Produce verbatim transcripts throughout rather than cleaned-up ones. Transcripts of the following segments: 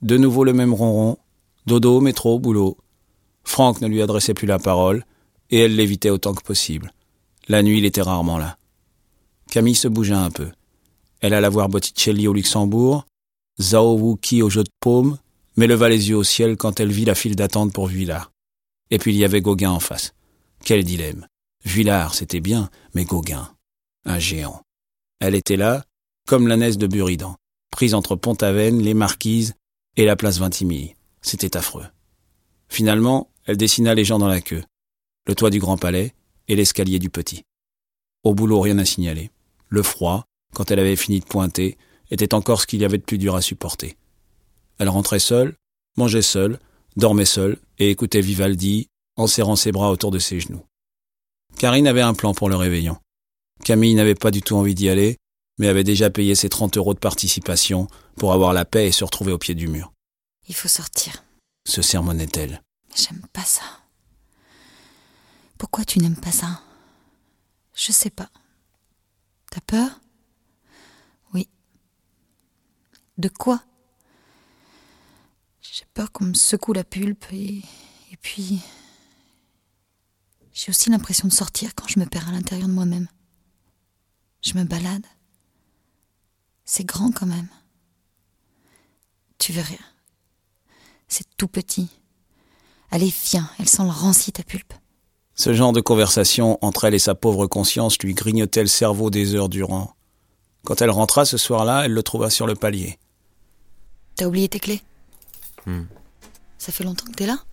De nouveau le même ronron. Dodo, métro, boulot. Franck ne lui adressait plus la parole, et elle l'évitait autant que possible. La nuit, il était rarement là. Camille se bougea un peu. Elle alla voir Botticelli au Luxembourg, Zhao Wuqi au jeu de paume, mais leva les yeux au ciel quand elle vit la file d'attente pour Vuillard. Et puis il y avait Gauguin en face. Quel dilemme. Vuillard, c'était bien, mais Gauguin, un géant. Elle était là, comme l'ânesse de Buridan, prise entre Pont-Aven, les Marquises et la place Vintimille. C'était affreux. Finalement, elle dessina les gens dans la queue, le toit du Grand Palais et l'escalier du Petit. Au boulot, rien à signaler. Le froid, quand elle avait fini de pointer, était encore ce qu'il y avait de plus dur à supporter. Elle rentrait seule, mangeait seule, dormait seule et écoutait Vivaldi en serrant ses bras autour de ses genoux. Karine avait un plan pour le réveillon. Camille n'avait pas du tout envie d'y aller, mais avait déjà payé ses trente euros de participation pour avoir la paix et se retrouver au pied du mur. Il faut sortir. Se sermonnait-elle. J'aime pas ça. Pourquoi tu n'aimes pas ça? Je sais pas. T'as peur? Oui. De quoi? J'ai peur qu'on me secoue la pulpe et... et puis... J'ai aussi l'impression de sortir quand je me perds à l'intérieur de moi-même. Je me balade. C'est grand quand même. Tu verras. C'est tout petit. Allez, viens, elle sent le ranci ta pulpe. Ce genre de conversation entre elle et sa pauvre conscience lui grignotait le cerveau des heures durant. Quand elle rentra ce soir-là, elle le trouva sur le palier. T'as oublié tes clés? Hmm. Ça fait longtemps que t'es là?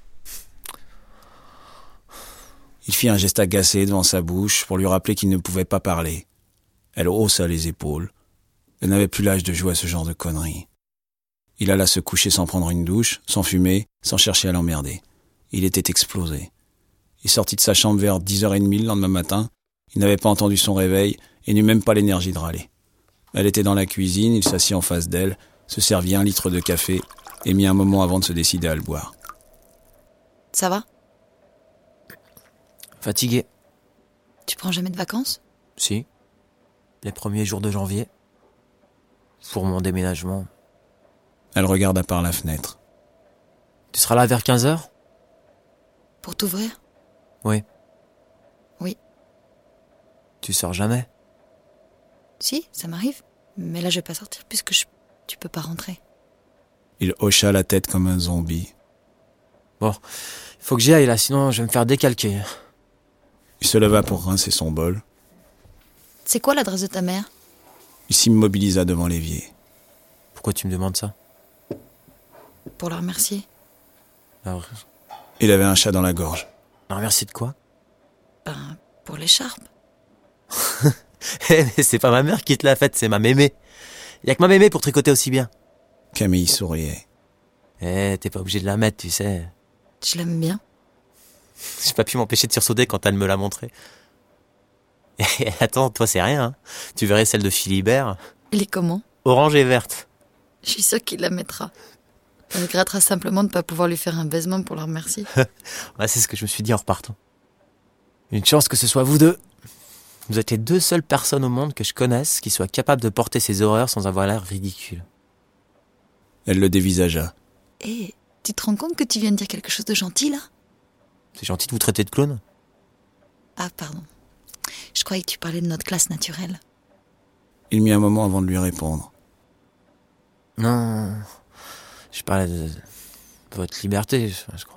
Il fit un geste agacé devant sa bouche pour lui rappeler qu'il ne pouvait pas parler. Elle haussa les épaules. Elle n'avait plus l'âge de jouer à ce genre de conneries. Il alla se coucher sans prendre une douche, sans fumer, sans chercher à l'emmerder. Il était explosé. Il sortit de sa chambre vers dix heures trente le lendemain matin. Il n'avait pas entendu son réveil et n'eut même pas l'énergie de râler. Elle était dans la cuisine, il s'assit en face d'elle, se servit un litre de café et mit un moment avant de se décider à le boire. Ça va? Fatigué. Tu prends jamais de vacances? Si. Les premiers jours de janvier. Pour mon déménagement. Elle regarda par la fenêtre. Tu seras là vers quinze heures? Pour t'ouvrir? Oui. Oui. Tu sors jamais? Si, ça m'arrive. Mais là, je vais pas sortir puisque je... tu peux pas rentrer. Il hocha la tête comme un zombie. Bon, il faut que j'y aille là, sinon je vais me faire décalquer. Il se leva pour rincer son bol. C'est quoi l'adresse de ta mère? Il s'immobilisa devant l'évier. Pourquoi tu me demandes ça? Pour la remercier. Alors, Il avait un chat dans la gorge. alors merci de quoi? Ben, pour l'écharpe. Eh, mais c'est pas ma mère qui te l'a faite, c'est ma mémé. Y'a que ma mémé pour tricoter aussi bien. Camille souriait. Eh, t'es pas obligé de la mettre, tu sais. Je l'aime bien. J'ai pas pu m'empêcher de sursauter quand elle me l'a montré. Et attends, toi c'est rien, hein. Tu verrais celle de Philibert. Elle est comment? Orange et verte. Je suis sûre qu'il la mettra. Elle regrettera simplement de ne pas pouvoir lui faire un baisement pour la remercier. Ouais, c'est ce que je me suis dit en repartant. Une chance que ce soit vous deux. Vous êtes les deux seules personnes au monde que je connaisse qui soient capables de porter ces horreurs sans avoir l'air ridicule. Elle le dévisagea. Hé, tu te rends compte que tu viens de dire quelque chose de gentil, là? C'est gentil de vous traiter de clown. Ah, pardon. Je croyais que tu parlais de notre classe naturelle. Il mit un moment avant de lui répondre. Non, je parlais de, de votre liberté, je, je crois.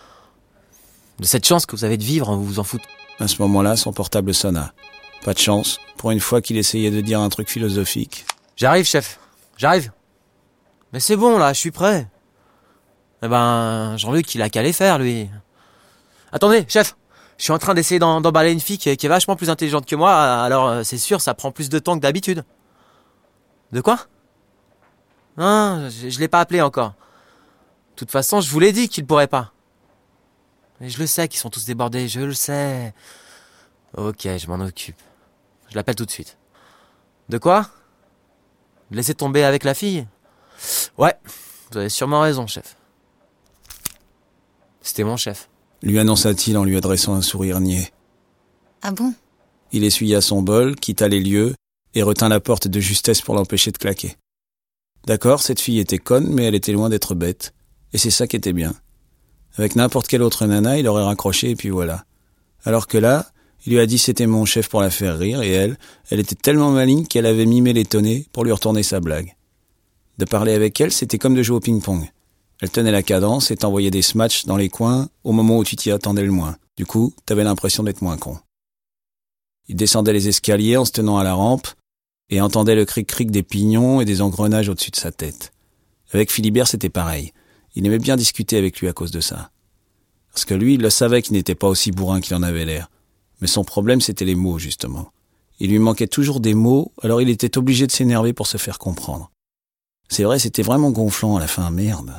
De cette chance que vous avez de vivre en vous vous en foutant. À ce moment-là, son portable sonna. Pas de chance, pour une fois qu'il essayait de dire un truc philosophique. J'arrive, chef, j'arrive. Mais c'est bon, là, je suis prêt. Eh ben, Jean-Luc, il a qu'à les faire, lui. Attendez, chef, je suis en train d'essayer d'en, d'emballer une fille qui est, qui est vachement plus intelligente que moi, alors c'est sûr, ça prend plus de temps que d'habitude. De quoi? Non, je, je l'ai pas appelé encore. De toute façon, je vous l'ai dit qu'il pourrait pas. Mais je le sais qu'ils sont tous débordés, je le sais. Ok, je m'en occupe. Je l'appelle tout de suite. De quoi? Laisser tomber avec la fille? Ouais, vous avez sûrement raison, chef. C'était mon chef. Lui annonça-t-il en lui adressant un sourire niais. Ah bon? Il essuya son bol, quitta les lieux et retint la porte de justesse pour l'empêcher de claquer. D'accord, cette fille était conne, mais elle était loin d'être bête. Et c'est ça qui était bien. Avec n'importe quelle autre nana, il aurait raccroché et puis voilà. Alors que là, il lui a dit c'était mon chef pour la faire rire, et elle, elle était tellement maligne qu'elle avait mimé l'étonner pour lui retourner sa blague. De parler avec elle, c'était comme de jouer au ping-pong. Elle tenait la cadence et t'envoyait des smatchs dans les coins au moment où tu t'y attendais le moins. Du coup, t'avais l'impression d'être moins con. Il descendait les escaliers en se tenant à la rampe et entendait le cric-cric des pignons et des engrenages au-dessus de sa tête. Avec Philibert, c'était pareil. Il aimait bien discuter avec lui à cause de ça. Parce que lui, il le savait qu'il n'était pas aussi bourrin qu'il en avait l'air. Mais son problème, c'était les mots, justement. Il lui manquait toujours des mots, alors il était obligé de s'énerver pour se faire comprendre. C'est vrai, c'était vraiment gonflant à la fin, merde.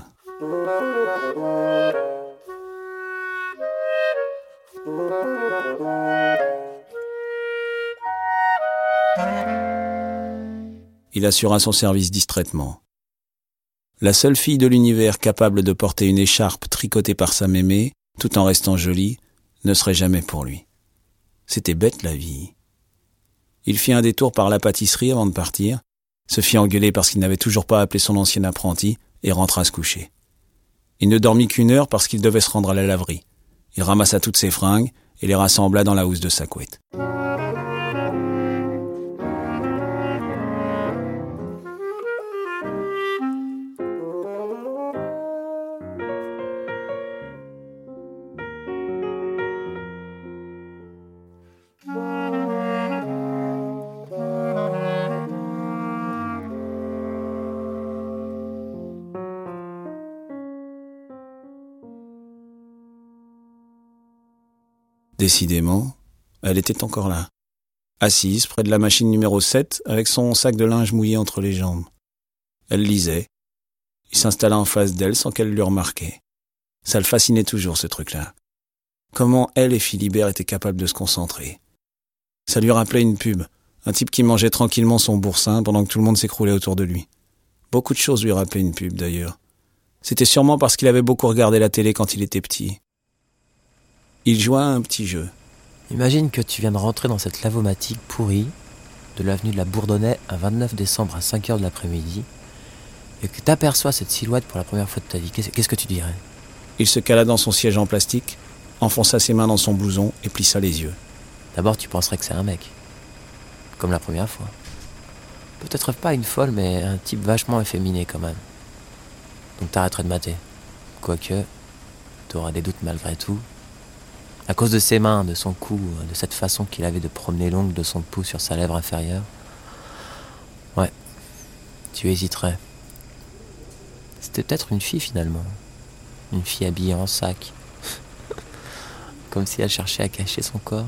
Il assura son service distraitement. La seule fille de l'univers capable de porter une écharpe tricotée par sa mémé, tout en restant jolie, ne serait jamais pour lui. C'était bête la vie. Il fit un détour par la pâtisserie avant de partir, se fit engueuler parce qu'il n'avait toujours pas appelé son ancien apprenti et rentra se coucher. Il ne dormit qu'une heure parce qu'il devait se rendre à la laverie. Il ramassa toutes ses fringues et les rassembla dans la housse de sa couette. Décidément, elle était encore là, assise près de la machine numéro sept avec son sac de linge mouillé entre les jambes. Elle lisait. Il s'installa en face d'elle sans qu'elle l'eût remarqué. Ça le fascinait toujours, ce truc-là. Comment elle et Philibert étaient capables de se concentrer. Ça lui rappelait une pub, un type qui mangeait tranquillement son boursin pendant que tout le monde s'écroulait autour de lui. Beaucoup de choses lui rappelaient une pub, d'ailleurs. C'était sûrement parce qu'il avait beaucoup regardé la télé quand il était petit. Il joua à un petit jeu. Imagine que tu viens de rentrer dans cette lavomatique pourrie de l'avenue de la Bourdonnais un vingt-neuf décembre à cinq heures de l'après-midi et que t'aperçois cette silhouette pour la première fois de ta vie. Qu'est-ce, qu'est-ce que tu dirais ? Il se cala dans son siège en plastique, enfonça ses mains dans son blouson et plissa les yeux. D'abord, tu penserais que c'est un mec. Comme la première fois. Peut-être pas une folle, mais un type vachement efféminé quand même. Donc t'arrêterais de mater. Quoique, t'auras des doutes malgré tout. À cause de ses mains, de son cou, de cette façon qu'il avait de promener l'ongle de son pouce sur sa lèvre inférieure. Ouais, tu hésiterais. C'était peut-être une fille finalement. Une fille habillée en sac. Comme si elle cherchait à cacher son corps.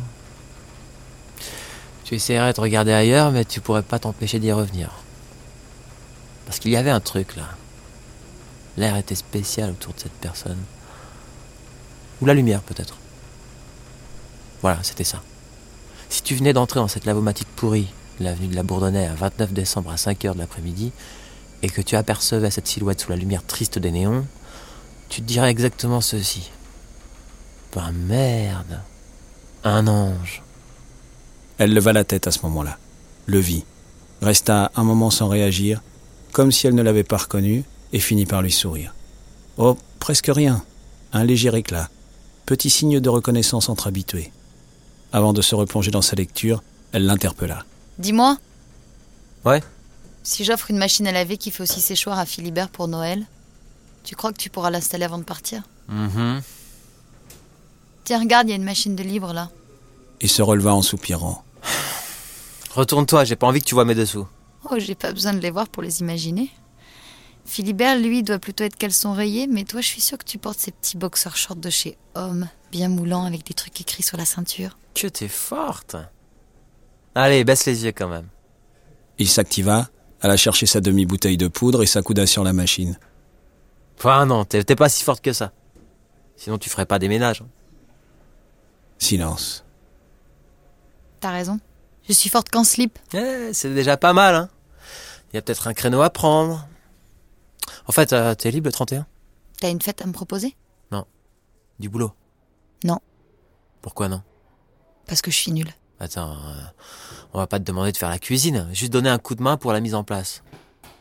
Tu essaierais de regarder ailleurs, mais tu pourrais pas t'empêcher d'y revenir. Parce qu'il y avait un truc là. L'air était spécial autour de cette personne. Ou la lumière peut-être. Voilà, c'était ça. Si tu venais d'entrer dans cette lavomatique pourrie, l'avenue de la Bourdonnais, à vingt-neuf décembre à cinq heures de l'après-midi, et que tu apercevais cette silhouette sous la lumière triste des néons, tu te dirais exactement ceci. Ben merde, un ange. Elle leva la tête à ce moment-là, le vit, resta un moment sans réagir, comme si elle ne l'avait pas reconnu, et finit par lui sourire. Oh, presque rien, un léger éclat, petit signe de reconnaissance entre habitués. Avant de se replonger dans sa lecture, elle l'interpella. Dis-moi. Ouais. Si j'offre une machine à laver qui fait aussi séchoir à Philibert pour Noël, tu crois que tu pourras l'installer avant de partir ? Mm-hmm. Tiens, regarde, il y a une machine de libre là. Il se releva en soupirant. Retourne-toi, j'ai pas envie que tu vois mes dessous. Oh, j'ai pas besoin de les voir pour les imaginer. Philibert, lui, doit plutôt être caleçon rayé, mais toi, je suis sûre que tu portes ces petits boxers shorts de chez Homme, bien moulants avec des trucs écrits sur la ceinture. Que t'es forte. Allez, baisse les yeux quand même. Il s'activa, alla chercher sa demi-bouteille de poudre et s'accouda sur la machine. Ah non, t'es, t'es pas si forte que ça. Sinon tu ferais pas des ménages. Silence. T'as raison. Je suis forte qu'en slip. Eh, c'est déjà pas mal, hein. Il y a peut-être un créneau à prendre. En fait, euh, t'es libre le trente et un ? T'as une fête à me proposer ? Non. Du boulot ? Non. Pourquoi non ? Parce que je suis nulle. Attends, euh, on va pas te demander de faire la cuisine, juste donner un coup de main pour la mise en place.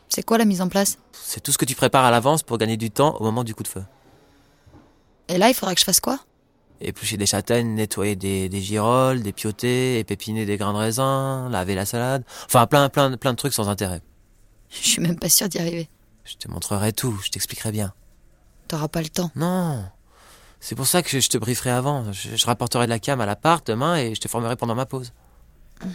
C'est quoi la mise en place? C'est tout ce que tu prépares à l'avance pour gagner du temps au moment du coup de feu. Et là, il faudra que je fasse quoi? Éplucher des châtaignes, nettoyer des, des girolles, des piauter, épépiner des grains de raisin, laver la salade. Enfin, plein, plein, plein de trucs sans intérêt. Je suis même pas sûre d'y arriver. Je te montrerai tout, je t'expliquerai bien. T'auras pas le temps. Non, c'est pour ça que je, je te brieferai avant. Je, je rapporterai de la cam à l'appart demain et je te formerai pendant ma pause. Mmh.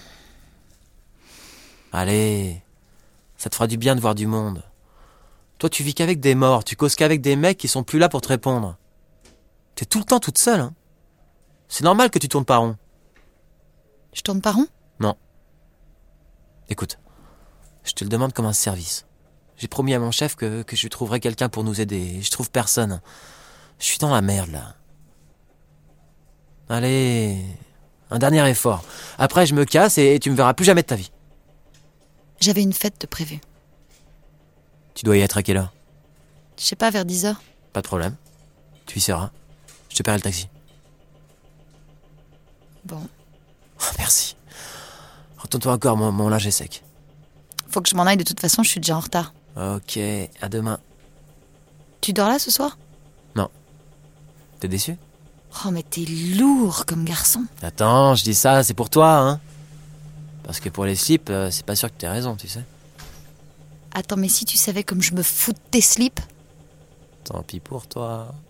Allez, ça te fera du bien de voir du monde. Toi, tu vis qu'avec des morts, tu causes qu'avec des mecs qui sont plus là pour te répondre. T'es tout le temps toute seule, hein. C'est normal que tu tournes pas rond. Je tourne pas rond? Non. Écoute, je te le demande comme un service. J'ai promis à mon chef que, que je lui trouverais quelqu'un pour nous aider. Je trouve personne. Je suis dans la merde, là. Allez, un dernier effort. Après, je me casse et, et tu me verras plus jamais de ta vie. J'avais une fête de prévue. Tu dois y être à quelle heure? Je sais pas, vers dix heures. Pas de problème. Tu y seras. Je te paierai le taxi. Bon. Oh, merci. Retourne-toi encore, mon, mon linge est sec. Faut que je m'en aille, de toute façon, je suis déjà en retard. Ok, à demain. Tu dors là ce soir? Non. T'es déçu? Oh, mais t'es lourd comme garçon. Attends, je dis ça, c'est pour toi, hein. Parce que pour les slips, euh, c'est pas sûr que t'aies raison, tu sais. Attends, mais si tu savais comme je me fous de tes slips. Tant pis pour toi.